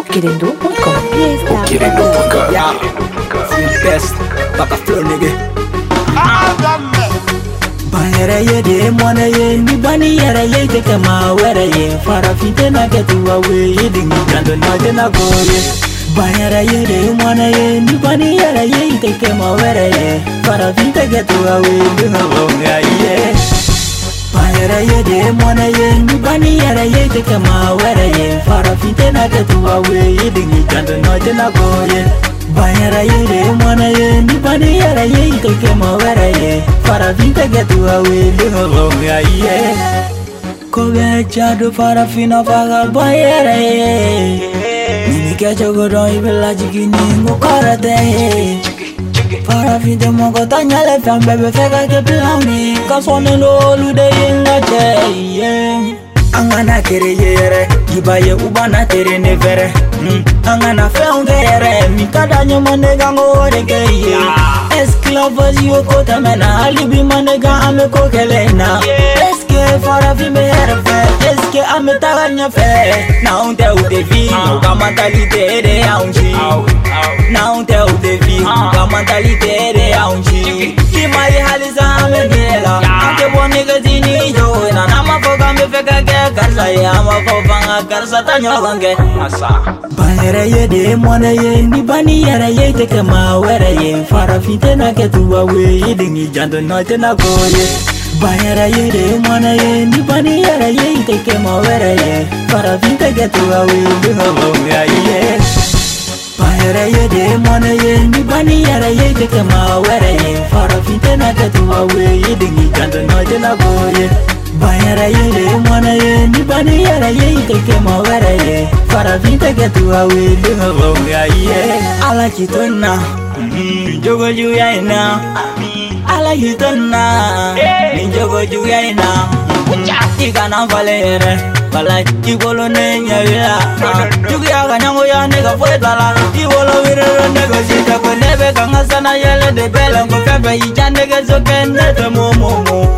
Querendo.com. Querendo.com. Yeah, c'est le best. Baka flow nigga. Banyere ye de mwana ye ni bani yere ye te kama were ye fara fite na ketu awe ye dingi jando na te na goye. Banyere ye de mwana ye ni bani yere ye te kama were ye fara fite ketu awe dingi bonga ye. Banyere ye de mwana ye ni bani yere ye te kama were ye fara fite na ketu awe ye dingi jando na te na goye. Banyere ye de mwana ye ni bani yere ye te kama were ye fara fite ketu awe dingi bonga ye. Kobe chadu fara fina faga banyere ye. Nini kecho godon ibela jikini ngukarate ye. Fara fite moko tanyale fam bebe feka ke plani kasone no lude yenga che ye. Angana kere yere ibaye ubana tere ne vere. Angana fe ongere mi kada nyama nega ngore ke ye. Esclavos yo kota mena alibi manega ame kokelena. Eske fara fi me herfe eske ame taganya fe. Na unte udevi ka mentalite de aunji. Na unte udevi ka mentalite de aunji. Ki mai haliza ame dela. Ake bonega zini yo na nama foga me feka ke karsa ya ma fofanga karsa tanyo gange asa. Banyere ye de mwana ye ni bani yere ye te kama were ye fara fite na ketu awe ye dingi jando na te na goye. Banyere ye de mwana ye ni bani yere ye te kama were ye fara fite ketu awe dingi bonga ye. Banyere ye de mwana ye ni bani yere ye te kama were ye fara fite na ketu awe ye dingi jando na te na goye. Banyere ye de mwana ye ni bani yere ye te kama were ye fara fite ketu awe dingi bonga ye. Ala kitona jogo juya ina ala hitona jogo juya ina ikana valere bala igolo ne nyawira juya kanyango ya nega fwetala igolo wirero nego sita ko nebe kanga sana yele de bela ngo febe ijande gezo kenete momomo.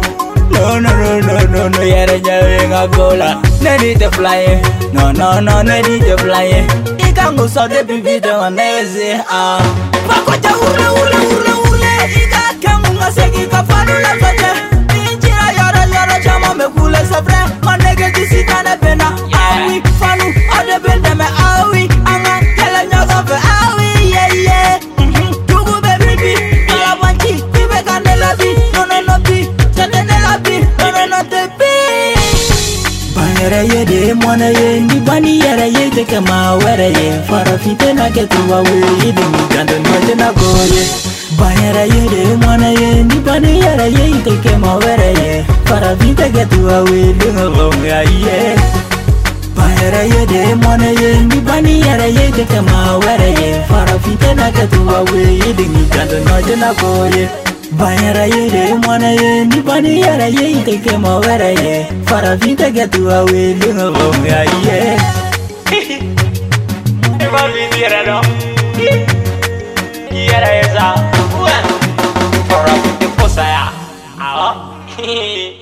No, yere jawe nga gola. Nedi te fly, no, nedi te fly. Ikango so de bibide waneze Pakocha ule. Ika kengu nga segi ka faru la sote. Injira yara chama me kule sefre. Manege jisita ne pena. Awi fanu ade bende me awi. Anga kele nyoga fe awi yeah. Tugu baby bi ala banchi bibe kandela bi no bi. Banyere ye de mwana ye ni bani yere ye te kama were ye fara fite na ketu awe ye dingi jando na te na goye. Banyere ye de mwana ye ni bani yere ye te kama were ye fara fite ketu awe dingi bonga ye. Banyere ye de mwana ye ni bani yere ye te kama were ye fara fite na ketu awe ye dingi jando na te na goye. Banyere ye de mwana ye ni bani yere ye te kama were ye fara fite ketu awe dingi bonga ye. Eva viviera no Yera esa Fara fite posa ya